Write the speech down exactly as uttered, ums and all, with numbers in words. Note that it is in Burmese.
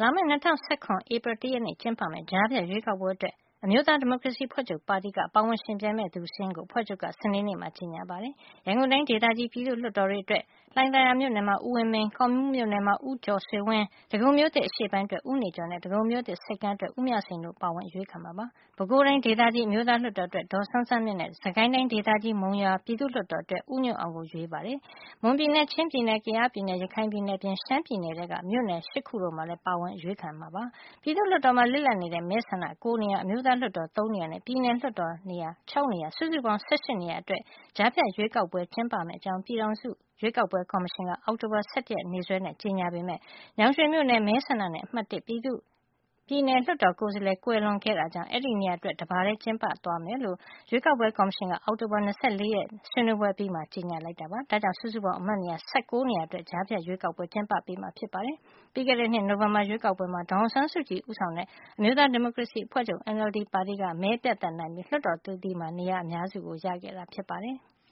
လာမယ့်၂၀၁၇ ဧပြီလ ၁ ရက်နေ့ကျင်းပမယ့် ကြားဖြတ်ရွေးကောက်ပွဲအတွက် အမျိုးသားဒီမိုကရေစီအဖွဲ့ချုပ်ပါတီက ပါဝင်ယှဉ်ပြိုင်မယ့်သူစာရင်းကို အဖွဲ့ချုပ်က စနေနေ့မှာ ကြေညာပါတယ်။ ရန်ကုန်တိုင်းဒေသကြီး ပြည်သူ့လွှတ်တော်တွေအတွက် လှိုင်သာယာမြို့နယ်မှာ ဦးဝင်းမင်း၊ ကော့မှူးမြို့နယ်မှာ ဦးကျော်ဆွေဝင်း၊ ဒဂုံမြို့သစ်အရှေ့ပိုင်းအတွက် ဦးနေကျော်နဲ့ ဒဂုံမြို့သစ်ဆိပ်ကမ်းအတွက် ဦးမြစိန်တို့ ပါဝင်အရွေးခံမှာဖြစ်ပါတယ်။ ပဲခူးတိုင်းဒေသကြီး အမျိုးသားလွှတ်တော်အတွက် ဒေါ်စန်းစန်းမြင့်နဲ့ စစ်ကိုင်းတိုင်းဒေသကြီး မုံရွာပြည်သူ့လွှတ်တော်အတွက် ဦးညွန့်အောင်တို့ကို ရွေးချယ်ပါတယ်။ မွန်ပြည်နယ်၊ ချင်းပြည်နယ်၊ ကယားပြည်နယ်၊ ရခိုင်ပြည်နယ်အပြင် ရှမ်းပြည်နယ်ထဲက မြို့နယ် ၈ ခုတို့မှာလည်း ပါဝင်အရွေးခံမှာဖြစ်ပါတယ်။ ပြည်သူ့လွှတ်တော်မှာ လစ်လပ်နေတဲ့ မဲဆန္ဒ ၉ နေရာ၊ အမျိုးသားလွှတ်တော် ၃ နေရာနဲ့ ပြည်နယ်လွှတ်တော်နေရာ ၆ နေရာ စုစုပေါင်း ၁၈ နေရာအတွက် ကြားဖြတ်ရွေးကောက်ပွဲ ကျင်းပမယ့်အကြောင်း ပြည်ထောင်စုရွေးကောက်ပွဲကော်မရှင်က အောက်တိုဘာလ ၁၁ ရက်နေ့စွဲနဲ့ ကြေညာပေမယ့် ညောင်ရွှေမြို့နယ် မဲဆန္ဒနယ် အမှတ် ၁ ပြည်နယ်လွှတ်တော်ကိုယ်စားလှယ် ကွယ်လွန်ခဲ့တာကြောင့် အဲဒီနေရာအတွက် တပါတည်းကျင်းပသွားမယ်လို့ ရွေးကောက်ပွဲကော်မရှင်က အောက်တိုဘာလ ၂၄ ရက်နေ့ ဆွေးနွေးပွဲအပြီးမှာ ကြေညာလိုက်တာပါ။ ဒါကြောင့် စုစုပေါင်း အမတ်နေရာ ၁၉ နေရာအတွက် ကြားဖြတ်ရွေးကောက်ပွဲ ကျင်းပပေးမှာ ဖြစ်ပါတယ်။ ပြီးခဲ့တဲ့နှစ် နိုဝင်ဘာရွေးကောက်ပွဲမှာ ဒေါ်အောင်ဆန်းစုကြည်ဦးဆောင်တဲ့ အမျိုးသားဒီမိုကရေစီအဖွဲ့ချုပ် NLD ပါတီက မဲပြတ်အသတ်နိုင်ပြီး လွှတ်တော်အသီးသီးမှာ နေရာအများစုရခဲ့တာ ဖြစ်ပါတယ်။